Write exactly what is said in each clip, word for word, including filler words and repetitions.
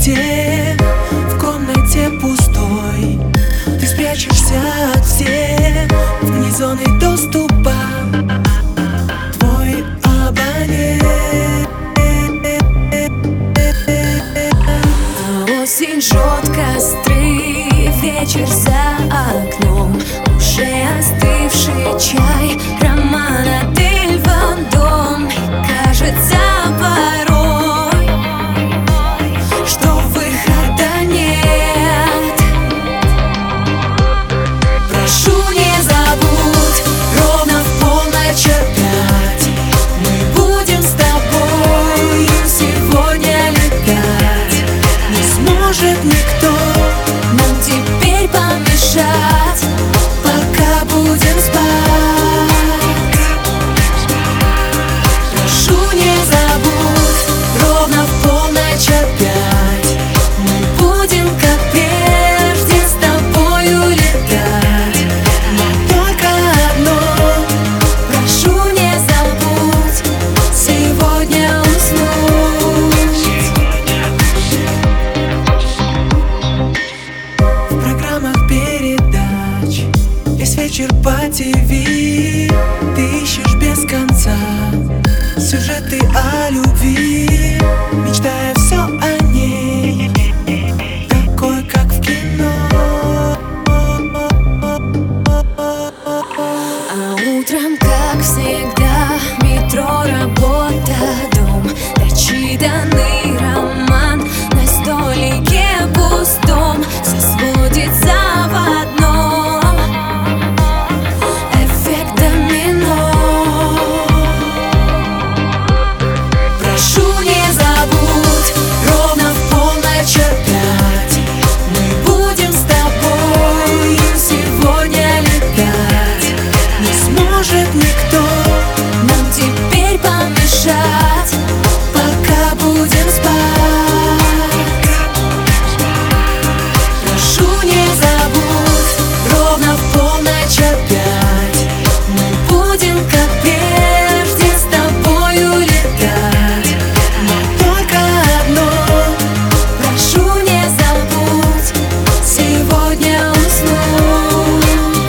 темноте, в комнате пустой. Ты спрячешься от всех вне зоны доступа. Твой абонент. А осень жжет костры, вечер за окном, уже остывший чай, роман отель Вандом. Кажется порой, что выхода нет. Прошу, не забудь, ровно в полночь опять мы будем с тобой сегодня летать. Не сможет никто нам теперь помешать, пока будем спать. Прошу, не забудь, ровно в полночь опять мы будем, как прежде, с тобою летать. Но только одно, прошу, не забудь сегодня уснуть. В программах передач весь вечер по ТВ ты ищешь без конца сюжеты о любви, мечтая все о ней, такой, как в кино. А утром, как всегда, метро, работа, дом, дочитанный роман на столике пустом, все сводится в одно. Эффект домино. Прошу, не забудь, ровно в полночь опять мы будем с тобой сегодня летать. Не сможет никто Нам теперь помешать, пока будем спать. Прошу, не забудь, ровно в полночь опять мы будем, как прежде, с тобою летать. но только одно. Прошу, не забудь сегодня уснуть.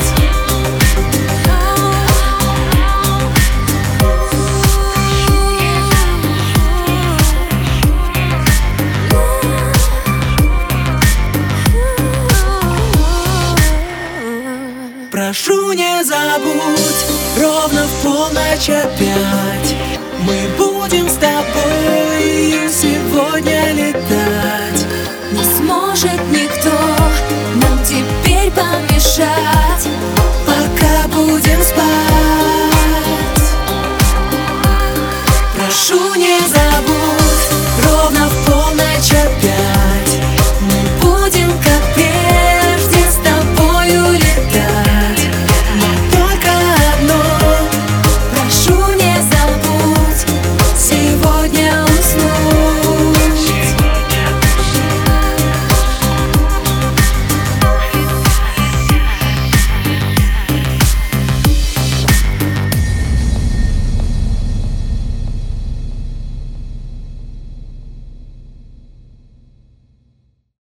Прошу, не забудь, ровно в полночь опять мы будем с тобой сегодня летать.